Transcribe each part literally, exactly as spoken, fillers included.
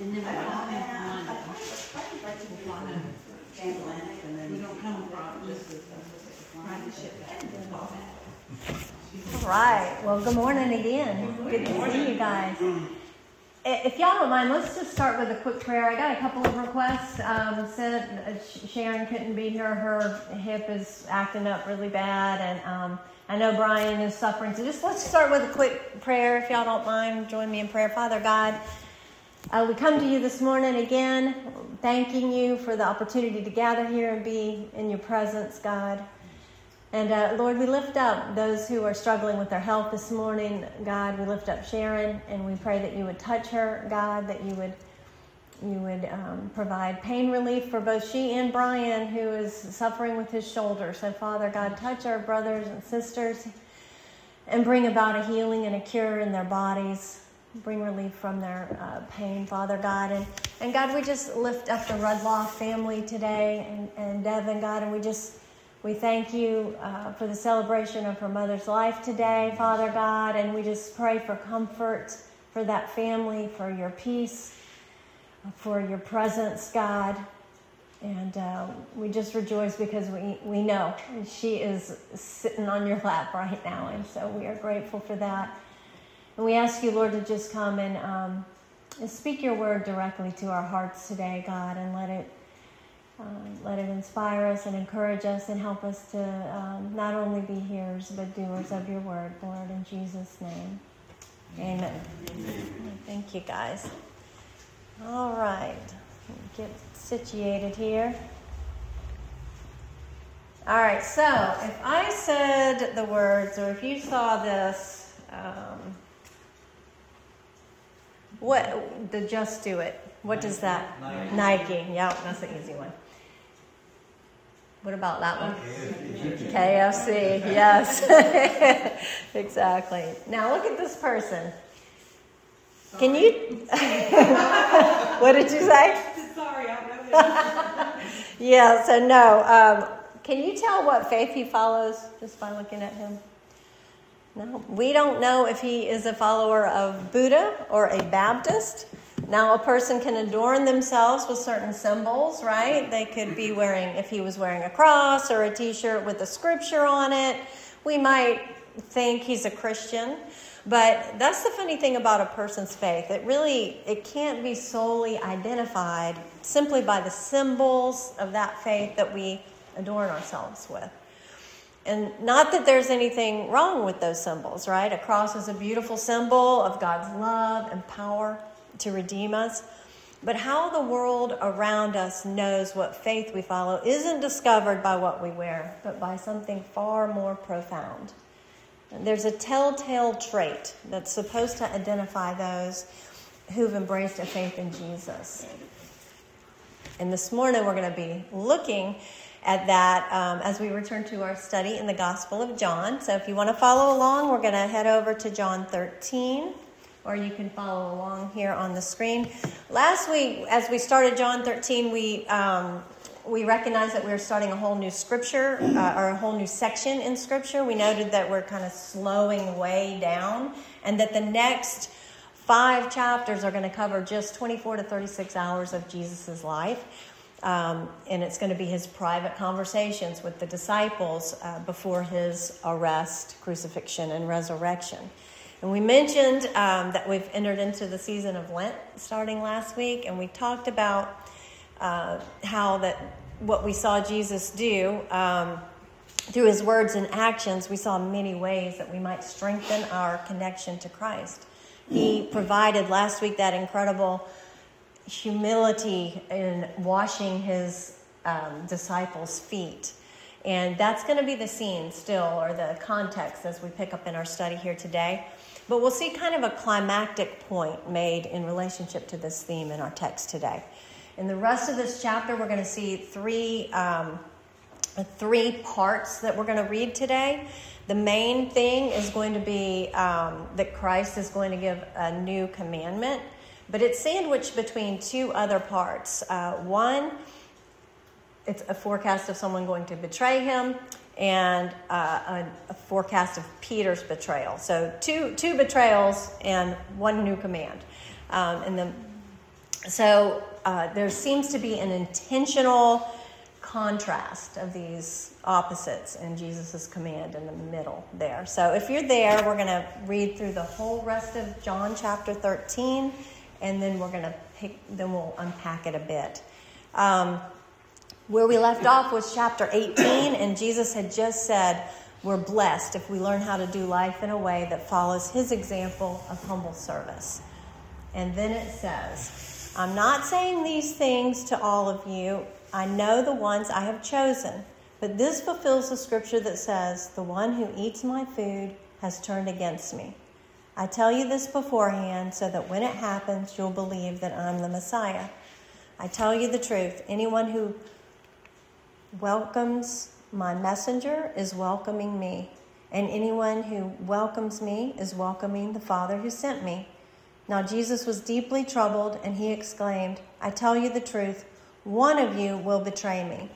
And then we don't come We don't come from just trying to ship that. All right. Well, good morning again. Good to see you guys. If y'all don't mind, let's just start with a quick prayer. I got a couple of requests. Um, said Sharon couldn't be here. Her hip is acting up really bad, and um, I know Brian is suffering. So just let's start with a quick prayer, if y'all don't mind. Join me in prayer. Father God, uh, we come to you this morning again, thanking you for the opportunity to gather here and be in your presence, God. And uh, Lord, we lift up those who are struggling with their health this morning. God, we lift up Sharon, and we pray that you would touch her, God, that you would you would um, provide pain relief for both she and Brian, who is suffering with his shoulder. So, Father God, touch our brothers and sisters and bring about a healing and a cure in their bodies. Bring relief from their uh, pain, Father God. And, and God, we just lift up the Rudloff family today, and, and Devin, God, and we just We thank you uh, for the celebration of her mother's life today, Father God, and we just pray for comfort for that family, for your peace, for your presence, God. And uh, we just rejoice because we, we know she is sitting on your lap right now, and so we are grateful for that. And we ask you, Lord, to just come and, um, and speak your word directly to our hearts today, God, and let it Um, let it inspire us and encourage us and help us to um, not only be hearers but doers of your word, Lord, in Jesus' name. Amen. Amen. Thank you, guys. All right. Get situated here. All right, so if I said the words, or if you saw this, um, what, the Just Do It, what does that? Nike. Nike. Yeah, that's an easy one. What about that one? K F C, yes. Exactly. Now look at this person. Sorry. Can you? What did you say? Sorry, I know. Yeah, so no. Um, can you tell what faith he follows just by looking at him? No. We don't know if he is a follower of Buddha or a Baptist. Now, a person can adorn themselves with certain symbols, right? They could be wearing, if he was wearing a cross or a t-shirt with a scripture on it, we might think he's a Christian. But that's the funny thing about a person's faith. It really, it can't be solely identified simply by the symbols of that faith that we adorn ourselves with. And not that there's anything wrong with those symbols, right? A cross is a beautiful symbol of God's love and power to redeem us. But how the world around us knows what faith we follow isn't discovered by what we wear, but by something far more profound. And there's a telltale trait that's supposed to identify those who've embraced a faith in Jesus. And this morning we're going to be looking at that um, as we return to our study in the Gospel of John. So if you want to follow along, we're going to head over to John thirteen. Or you can follow along here on the screen. Last week, as we started John thirteen, we um, we recognized that we were starting a whole new scripture, uh, or a whole new section in scripture. We noted that we're kind of slowing way down, and that the next five chapters are going to cover just twenty-four to thirty-six hours of Jesus' life. Um, and it's going to be his private conversations with the disciples uh, before his arrest, crucifixion, and resurrection. And we mentioned um, that we've entered into the season of Lent starting last week, and we talked about uh, how that what we saw Jesus do um, through his words and actions. We saw many ways that we might strengthen our connection to Christ. He provided last week that incredible humility in washing his um, disciples' feet. And that's going to be the scene still, or the context as we pick up in our study here today. But we'll see kind of a climactic point made in relationship to this theme in our text today. In the rest of this chapter, we're going to see three, um, three parts that we're going to read today. The main thing is going to be um, that Christ is going to give a new commandment, but it's sandwiched between two other parts. Uh, one, it's a forecast of someone going to betray him, and uh, a, a forecast of Peter's betrayal. So two two betrayals and one new command. Um, and the So uh, there seems to be an intentional contrast of these opposites in Jesus' command in the middle there. So if you're there, we're going to read through the whole rest of John chapter thirteen, and then we're going to pick, then we'll unpack it a bit. Um, where we left off was chapter eighteen, and Jesus had just said, we're blessed if we learn how to do life in a way that follows his example of humble service. And then it says, I'm not saying these things to all of you. I know the ones I have chosen, but this fulfills the scripture that says, the one who eats my food has turned against me. I tell you this beforehand so that when it happens, you'll believe that I'm the Messiah. I tell you the truth. Anyone who welcomes my messenger is welcoming me, and anyone who welcomes me is welcoming the Father who sent me. Now Jesus was deeply troubled, and he exclaimed, I tell you the truth. One of you will betray me.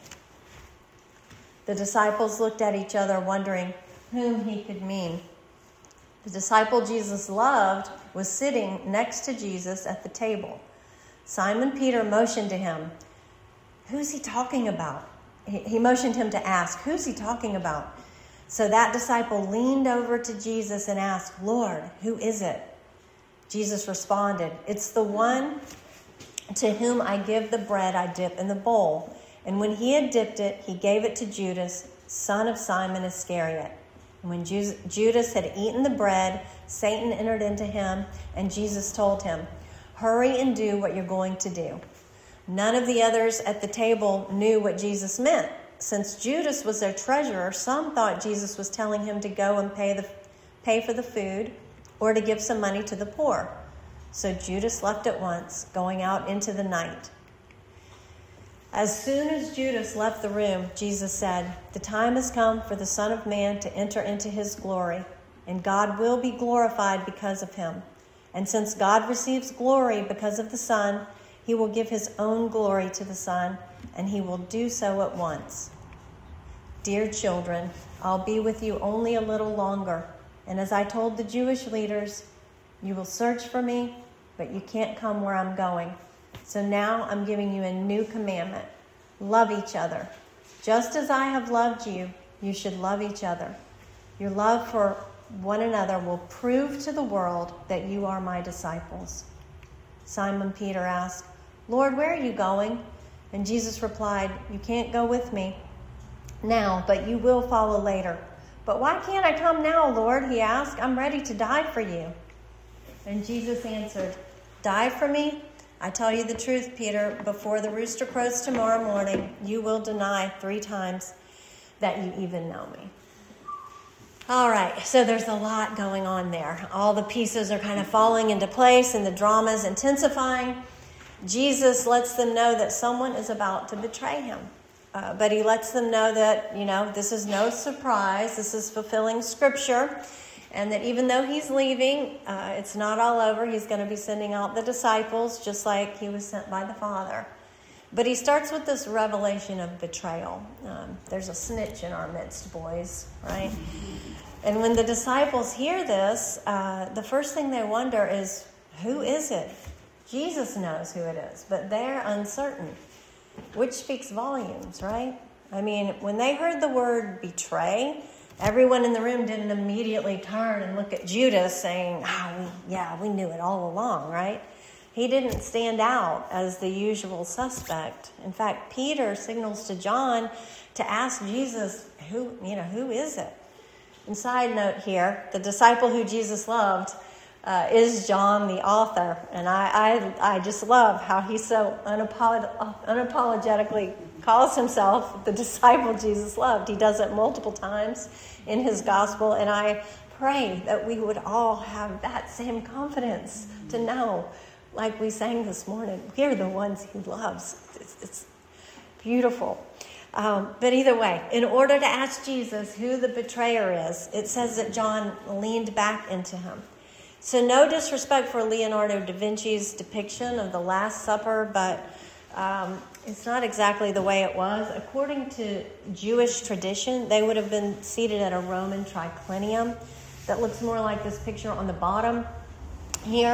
The disciples looked at each other, wondering whom he could mean. The disciple Jesus loved was sitting next to Jesus at the table. Simon Peter motioned to him. Who's he talking about? He motioned him to ask, who's he talking about? So that disciple leaned over to Jesus and asked, Lord, who is it? Jesus responded, it's the one to whom I give the bread I dip in the bowl. And when he had dipped it, he gave it to Judas, son of Simon Iscariot. And when Judas had eaten the bread, Satan entered into him, and Jesus told him, hurry and do what you're going to do. None of the others at the table knew what Jesus meant. Since Judas was their treasurer, some thought Jesus was telling him to go and pay the pay for the food or to give some money to the poor. So Judas left at once, going out into the night. As soon as Judas left the room, Jesus said, the time has come for the Son of Man to enter into his glory, and God will be glorified because of him. And since God receives glory because of the Son, he will give his own glory to the Son, and he will do so at once. Dear children, I'll be with you only a little longer. And as I told the Jewish leaders, you will search for me, but you can't come where I'm going. So now I'm giving you a new commandment. Love each other. Just as I have loved you, you should love each other. Your love for one another will prove to the world that you are my disciples. Simon Peter asked, Lord, where are you going? And Jesus replied, you can't go with me now, but you will follow later. But why can't I come now, Lord? He asked. I'm ready to die for you. And Jesus answered, die for me? I tell you the truth, Peter, before the rooster crows tomorrow morning, you will deny three times that you even know me. All right, so there's a lot going on there. All the pieces are kind of falling into place and the drama is intensifying. Jesus lets them know that someone is about to betray him. Uh, but he lets them know that, you know, this is no surprise. This is fulfilling scripture. And that even though he's leaving, uh, it's not all over. He's going to be sending out the disciples just like he was sent by the Father. But he starts with this revelation of betrayal. Um, there's a snitch in our midst, boys, right? And when the disciples hear this, uh, the first thing they wonder is, who is it? Jesus knows who it is, but they're uncertain, which speaks volumes, right? I mean, when they heard the word betray, everyone in the room didn't immediately turn and look at Judas saying, ah, we, yeah, we knew it all along, right? He didn't stand out as the usual suspect. In fact, Peter signals to John to ask Jesus, who, you know, who is it? And side note here, the disciple who Jesus loved uh, is John, the author. And I, I, I just love how he so unapolog- unapologetically calls himself the disciple Jesus loved. He does it multiple times in his gospel. And I pray that we would all have that same confidence to know, like we sang this morning, we're the ones he loves. It's, it's beautiful. Um, but either way, in order to ask Jesus who the betrayer is, it says that John leaned back into him. So no disrespect for Leonardo da Vinci's depiction of the Last Supper, but um, it's not exactly the way it was. According to Jewish tradition, they would have been seated at a Roman triclinium that looks more like this picture on the bottom here.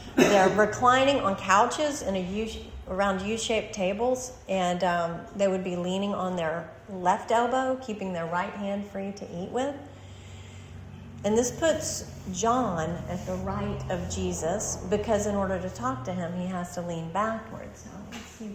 They're reclining on couches in a U, around U-shaped tables, and um, they would be leaning on their left elbow, keeping their right hand free to eat with. And this puts John at the right of Jesus, because in order to talk to him, he has to lean backwards. So let's see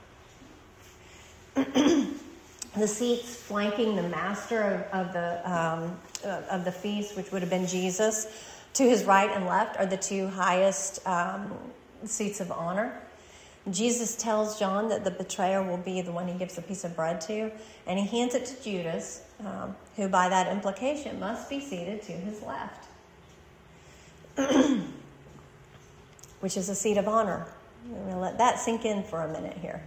that. The seats flanking the master of, of the um, of the feast, which would have been Jesus, to his right and left are the two highest um, seats of honor. Jesus tells John that the betrayer will be the one he gives a piece of bread to, and he hands it to Judas, um, who by that implication must be seated to his left, which is a seat of honor. I'm going to let that sink in for a minute here.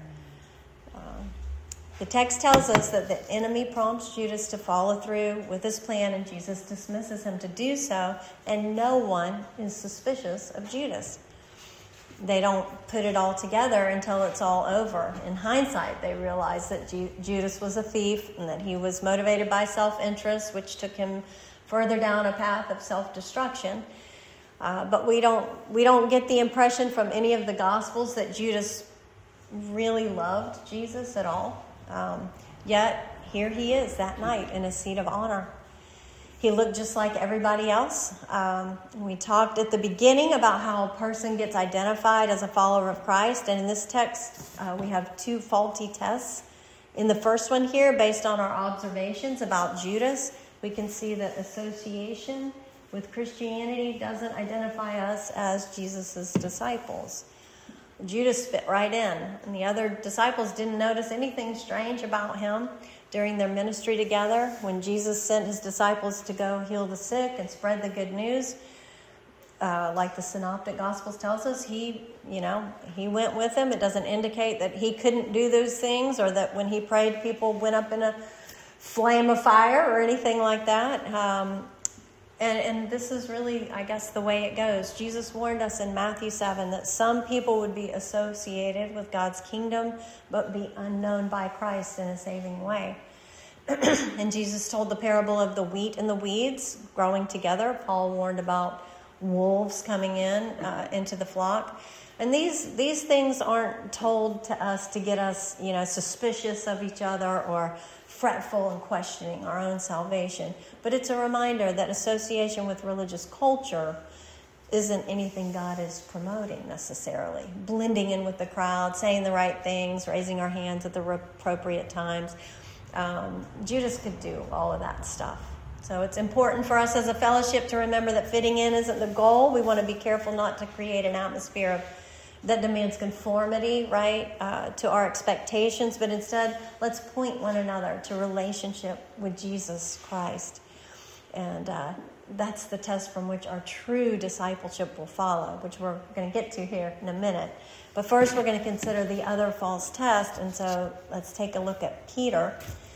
Um, the text tells us that the enemy prompts Judas to follow through with his plan, and Jesus dismisses him to do so, and no one is suspicious of Judas. They don't put it all together until it's all over. In hindsight, they realize that Ju- Judas was a thief and that he was motivated by self-interest, which took him further down a path of self-destruction. Uh, but we don't we don't get the impression from any of the Gospels that Judas really loved Jesus at all. Um, yet, here he is that night in a seat of honor. He looked just like everybody else. Um, we talked at the beginning about how a person gets identified as a follower of Christ. And in this text, uh, we have two faulty tests. In the first one here, based on our observations about Judas, we can see that association with Christianity doesn't identify us as Jesus' disciples. Judas fit right in, and the other disciples didn't notice anything strange about him during their ministry together. When Jesus sent his disciples to go heal the sick and spread the good news, uh, like the Synoptic Gospels tells us, he, you know, he went with them. It doesn't indicate that he couldn't do those things, or that when he prayed, people went up in a flame of fire or anything like that. Um, And, and this is really, I guess, the way it goes. Jesus warned us in Matthew seven that some people would be associated with God's kingdom, but be unknown by Christ in a saving way. And Jesus told the parable of the wheat and the weeds growing together. Paul warned about wolves coming in uh, into the flock. And these these things aren't told to us to get us, you know, suspicious of each other or fretful and questioning our own salvation. But it's a reminder that association with religious culture isn't anything God is promoting necessarily. Blending in with the crowd, saying the right things, raising our hands at the appropriate times. Um, Judas could do all of that stuff. So it's important for us as a fellowship to remember that fitting in isn't the goal. We want to be careful not to create an atmosphere of that demands conformity, right, uh, to our expectations, but instead, let's point one another to relationship with Jesus Christ. And uh, that's the test from which our true discipleship will follow, which we're going to get to here in a minute. But first, we're going to consider the other false test, and so let's take a look at Peter.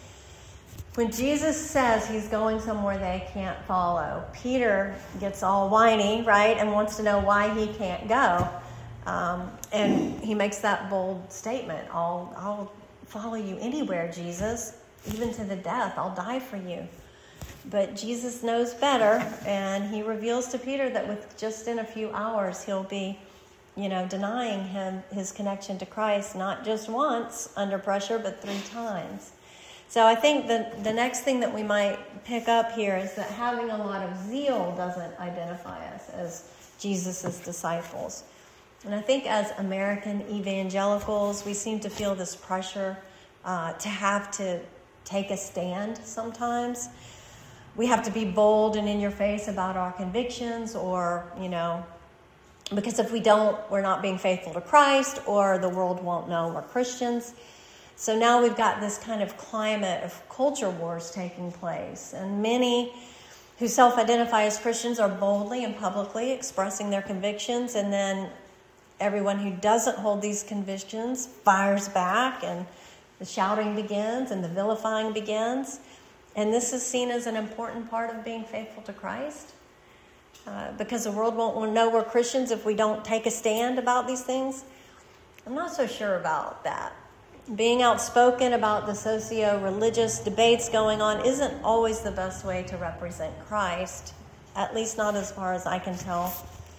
When Jesus says he's going somewhere they can't follow, Peter gets all whiny, right, and wants to know why he can't go. Um, and he makes that bold statement, I'll, I'll follow you anywhere, Jesus, even to the death. I'll die for you. But Jesus knows better, and he reveals to Peter that with just in a few hours, he'll be, you know, denying him his connection to Christ, not just once under pressure, but three times. So I think that the next thing that we might pick up here is that having a lot of zeal doesn't identify us as Jesus' disciples. And I think as American evangelicals, we seem to feel this pressure uh, to have to take a stand sometimes. We have to be bold and in your face about our convictions, or, you know, because if we don't, we're not being faithful to Christ, or the world won't know we're Christians. So now we've got this kind of climate of culture wars taking place. And many who self-identify as Christians are boldly and publicly expressing their convictions, and then everyone who doesn't hold these convictions fires back, and the shouting begins and the vilifying begins. And this is seen as an important part of being faithful to Christ, uh, because the world won't know we're Christians if we don't take a stand about these things. I'm not so sure about that. Being outspoken about the socio-religious debates going on isn't always the best way to represent Christ, at least not as far as I can tell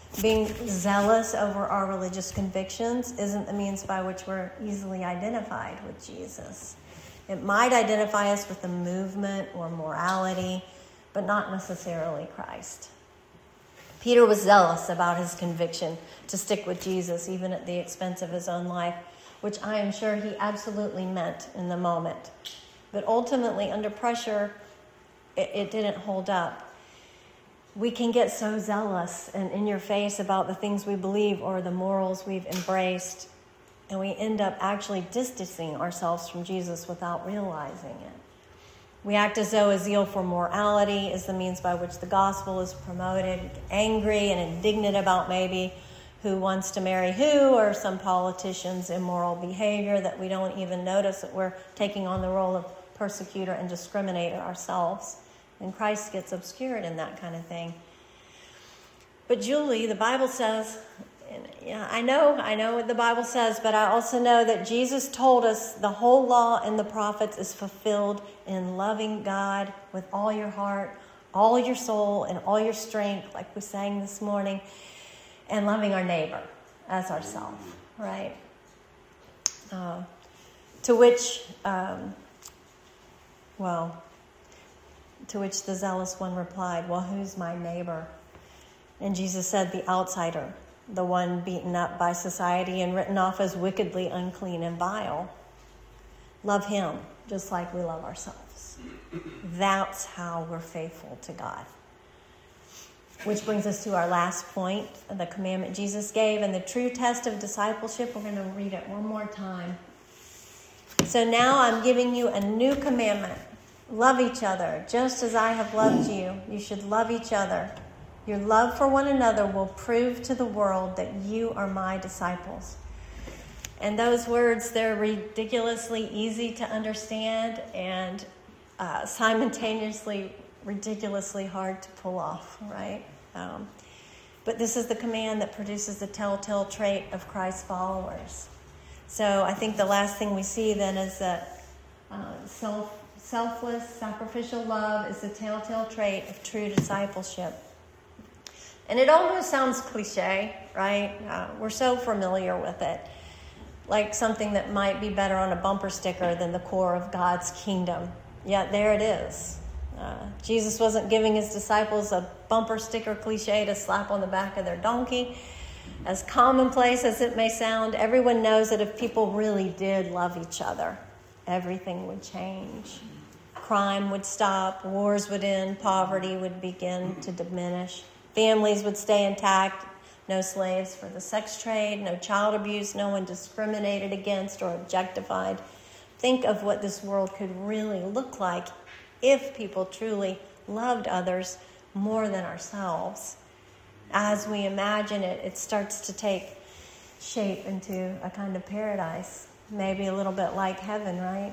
Being zealous over our religious convictions isn't the means by which we're easily identified with Jesus. It might identify us with a movement or morality, but not necessarily Christ. Peter was zealous about his conviction to stick with Jesus, even at the expense of his own life, which I am sure he absolutely meant in the moment. But ultimately, under pressure, it, it didn't hold up. We can get so zealous and in your face about the things we believe or the morals we've embraced, and we end up actually distancing ourselves from Jesus without realizing it. We act as though a zeal for morality is the means by which the gospel is promoted, angry and indignant about maybe who wants to marry who, or some politician's immoral behavior, that we don't even notice that we're taking on the role of persecutor and discriminator ourselves. And Christ gets obscured in that kind of thing. But Julie, the Bible says, and yeah, I know, I know what the Bible says, but I also know that Jesus told us the whole law and the prophets is fulfilled in loving God with all your heart, all your soul, and all your strength, like we sang this morning, and loving our neighbor as ourselves, right? Uh, to which, um, well, to which the zealous one replied, well, who's my neighbor? And Jesus said, the outsider, the one beaten up by society and written off as wickedly unclean and vile. Love him just like we love ourselves. That's how we're faithful to God. Which brings us to our last point, the commandment Jesus gave, and the true test of discipleship. We're going to read it one more time. So now I'm giving you a new commandment. Love each other, just as I have loved you. You should love each other. Your love for one another will prove to the world that you are my disciples. And those words, they're ridiculously easy to understand and uh, simultaneously ridiculously hard to pull off, right? Um, but this is the command that produces the telltale trait of Christ's followers. So I think the last thing we see then is that uh, self Selfless, sacrificial love is the telltale trait of true discipleship. And it almost sounds cliche, right? Uh, we're so familiar with it. Like something that might be better on a bumper sticker than the core of God's kingdom. Yet there it is. Uh, Jesus wasn't giving his disciples a bumper sticker cliche to slap on the back of their donkey. As commonplace as it may sound, everyone knows that if people really did love each other, everything would change. Crime would stop, wars would end, poverty would begin to diminish, families would stay intact, no slaves for the sex trade, no child abuse, no one discriminated against or objectified. Think of what this world could really look like if people truly loved others more than ourselves. As we imagine it, it starts to take shape into a kind of paradise, maybe a little bit like heaven, right?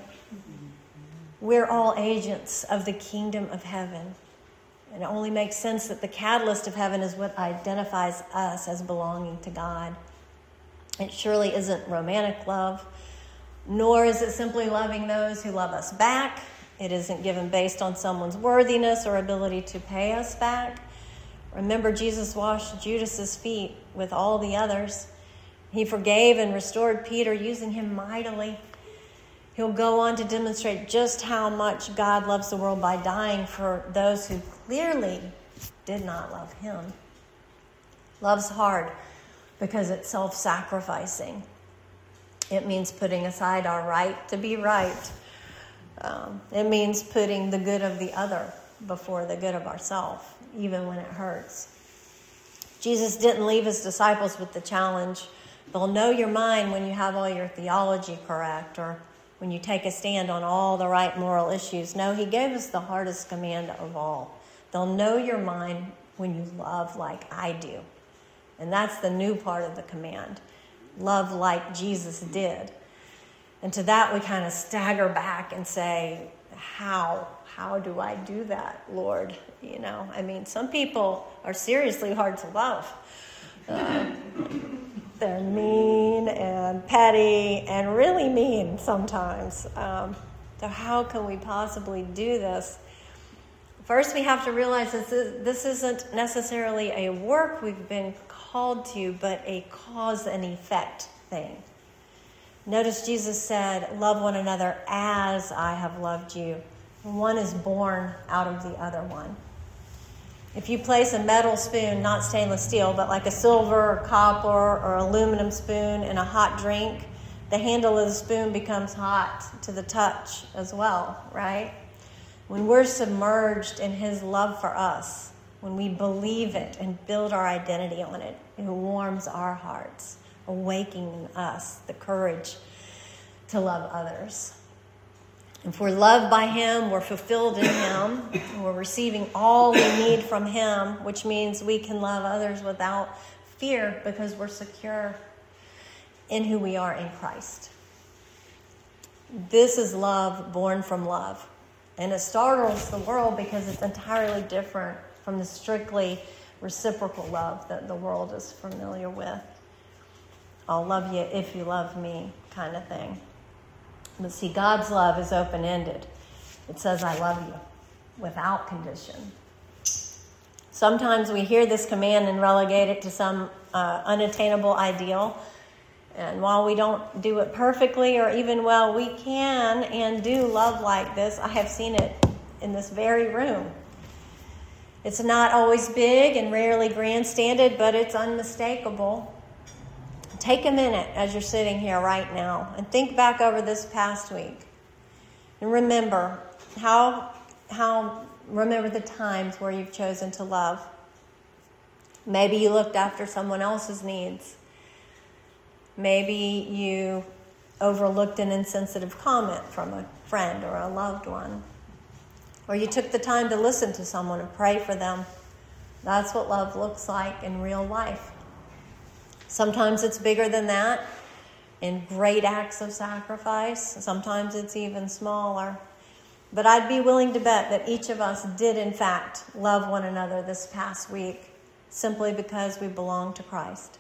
We're all agents of the kingdom of heaven. And it only makes sense that the catalyst of heaven is what identifies us as belonging to God. It surely isn't romantic love, nor is it simply loving those who love us back. It isn't given based on someone's worthiness or ability to pay us back. Remember, Jesus washed Judas's feet with all the others. He forgave and restored Peter, using him mightily. He'll go on to demonstrate just how much God loves the world by dying for those who clearly did not love him. Love's hard because it's self-sacrificing. It means putting aside our right to be right. Um, it means putting the good of the other before the good of ourselves, even when it hurts. Jesus didn't leave his disciples with the challenge, they'll know your mind when you have all your theology correct, or when you take a stand on all the right moral issues. No, he gave us the hardest command of all. They'll know your mind when you love like I do. And that's the new part of the command. Love like Jesus did. And to that we kind of stagger back and say, how? How do I do that, Lord? You know, I mean, some people are seriously hard to love. Uh, They're mean and petty and really mean sometimes. Um, so how can we possibly do this? First, we have to realize this, is, this isn't necessarily a work we've been called to, but a cause and effect thing. Notice Jesus said, love one another as I have loved you. One is born out of the other one. If you place a metal spoon, not stainless steel, but like a silver or copper or aluminum spoon in a hot drink, the handle of the spoon becomes hot to the touch as well, right? When we're submerged in his love for us, when we believe it and build our identity on it, it warms our hearts, awakening in us the courage to love others. If we're loved by him, we're fulfilled in him, and we're receiving all we need from him, which means we can love others without fear because we're secure in who we are in Christ. This is love born from love. And it startles the world because it's entirely different from the strictly reciprocal love that the world is familiar with. I'll love you if you love me kind of thing. But see, God's love is open-ended. It says, I love you, without condition. Sometimes we hear this command and relegate it to some uh, unattainable ideal. And while we don't do it perfectly or even well, we can and do love like this. I have seen it in this very room. It's not always big and rarely grandstanded, but it's unmistakable. Take a minute as you're sitting here right now and think back over this past week. And remember how, how, remember the times where you've chosen to love. Maybe you looked after someone else's needs. Maybe you overlooked an insensitive comment from a friend or a loved one. Or you took the time to listen to someone and pray for them. That's what love looks like in real life. Sometimes it's bigger than that in great acts of sacrifice. Sometimes it's even smaller. But I'd be willing to bet that each of us did, in fact, love one another this past week simply because we belong to Christ.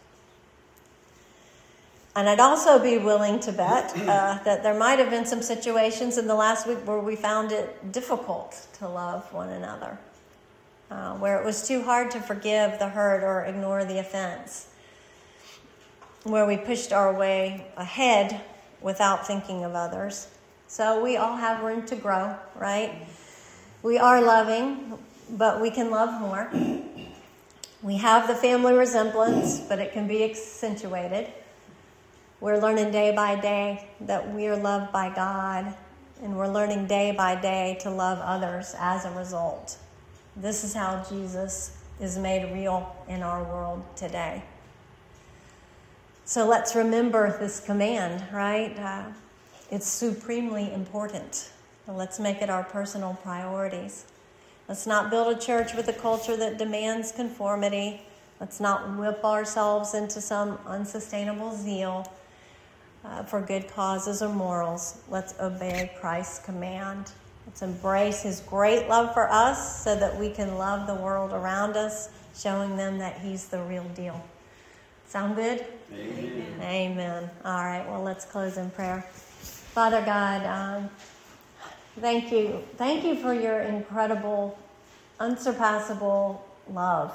And I'd also be willing to bet uh, that there might have been some situations in the last week where we found it difficult to love one another, uh, where it was too hard to forgive the hurt or ignore the offense, where we pushed our way ahead without thinking of others. So we all have room to grow, right? We are loving, but we can love more. We have the family resemblance, but it can be accentuated. We're learning day by day that we are loved by God, and we're learning day by day to love others as a result. This is how Jesus is made real in our world today. So let's remember this command, right? Uh, it's supremely important. So let's make it our personal priorities. Let's not build a church with a culture that demands conformity. Let's not whip ourselves into some unsustainable zeal uh, for good causes or morals. Let's obey Christ's command. Let's embrace his great love for us so that we can love the world around us, showing them that he's the real deal. Sound good? Amen. Amen. All right, well, let's close in prayer. Father God, um, thank you. Thank you for your incredible, unsurpassable love.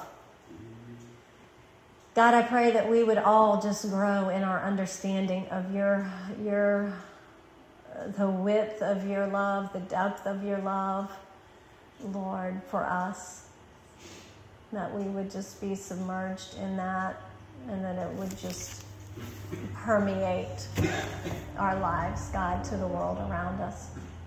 God, I pray that we would all just grow in our understanding of your, your, the width of your love, the depth of your love, Lord, for us. That we would just be submerged in that, and that it would just permeate our lives, God, to the world around us.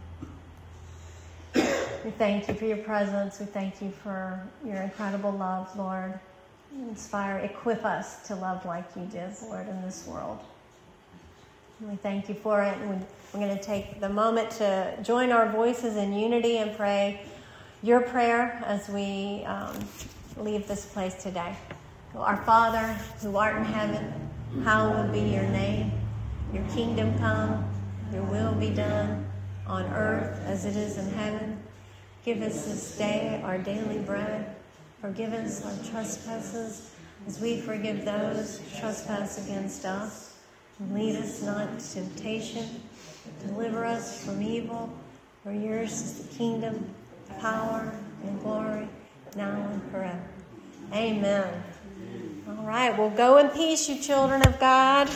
We thank you for your presence. We thank you for your incredible love, Lord. Inspire, equip us to love like you did, Lord, in this world. And we thank you for it. And we, we're going to take the moment to join our voices in unity and pray your prayer as we um, leave this place today. Our Father, who art in heaven, hallowed be your name. Your kingdom come, your will be done on earth as it is in heaven. Give us this day our daily bread. Forgive us our trespasses as we forgive those who trespass against us. And lead us not into temptation. Deliver us from evil. For yours is the kingdom, power, and glory, now and forever. Amen. All right, well, go in peace, you children of God.